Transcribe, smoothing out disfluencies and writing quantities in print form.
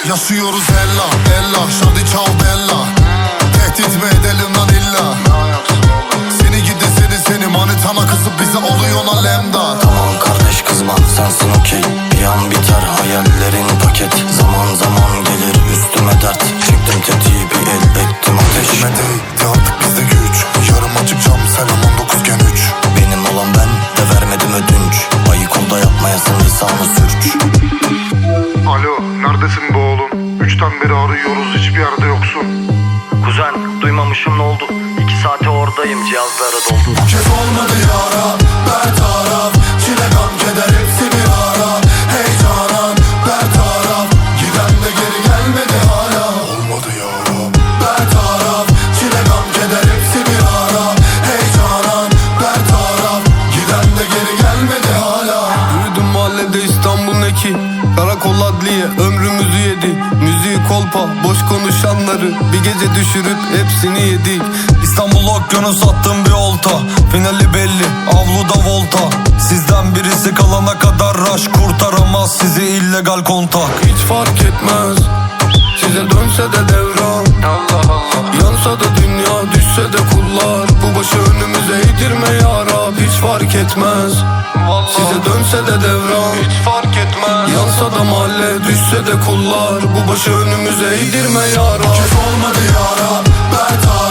Yaşıyoruz ella ella, şadi çal bella. Tehdit mi edelim lan illa? Seni gidi seni manitana kızıp bize oluyor alemdar. Tamam kardeş kızma, sensin okey. Bir an biter hayallerin paket. Zaman zaman gelir üstüme dert. Çektim tetiği bir el ettim ateş. Elime değdi artık bizde güç. Yarım açık cam selam 19 gen 3. Benim olan ben de vermedim ödünç. Ayık ol da yapmayasın lisanı sürç. Alo, neredesin be oğlum? 3'ten beri arıyoruz, hiçbir yerde yoksun. Kuzen duymamışım ne oldu? 2 saate oradayım, cihazlara doldu. Bu kez olmadı yara, bertaraf. Çile gam keder hepsi bir ara. Hey canan, bertaraf. Giden de geri gelmedi hala. Olmadı yara, bertaraf. Çile gam keder hepsi bir ara. Hey canan, bertaraf. Giden de geri gelmedi hala. Yürüdüm mahallede İstanbul ne ki? Karakol adliye ömrümüzü yedi. Müziği kolpa, boş konuşanları bir gece düşürüp hepsini yedik. İstanbul okyanus attım bir olta. Finali belli, avluda volta. Sizden birisi kalana kadar rush kurtaramaz sizi illegal kontak. Hiç fark etmez, size dönse de devran. Allah Allah. Yansa da dünya, düşse de kullar. Bu başı önümüze eğdirme ya Rab. Hiç fark etmez, size dönse de devran. Hiç fark etmez. Yansa da mahalle, düşse de kullar. Bu başı önümüze eğdirme ya Rab. Bu kez olmadı yara, bertaraf.